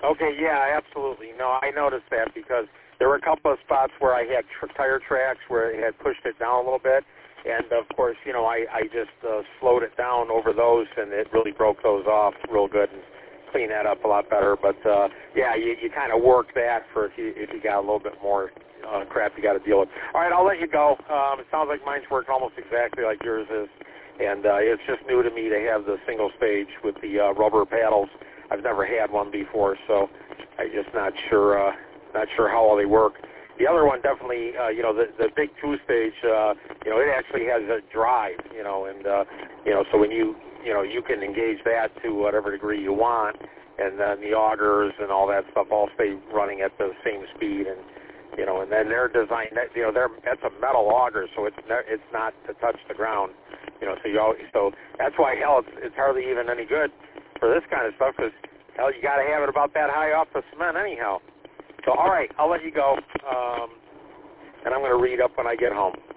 Okay, yeah, absolutely. No, I noticed that because there were a couple of spots where I had tire tracks where it had pushed it down a little bit, and of course, I just slowed it down over those, and it really broke those off real good and cleaned that up a lot better. But yeah, you kind of work that for if you got a little bit more crap you got to deal with. All right, I'll let you go. It sounds like mine's working almost exactly like yours is, and it's just new to me to have the single stage with the rubber paddles. I've never had one before, so I'm just not sure how well they work. The other one definitely, the big two-stage, it actually has a drive, and so when you can engage that to whatever degree you want, and then the augers and all that stuff all stay running at the same speed, and and then they're designed, that's a metal auger, so it's not to touch the ground, so that's why it's hardly even any good for this kind of stuff, because you got to have it about that high off the cement anyhow. So all right, I'll let you go, and I'm going to read up when I get home.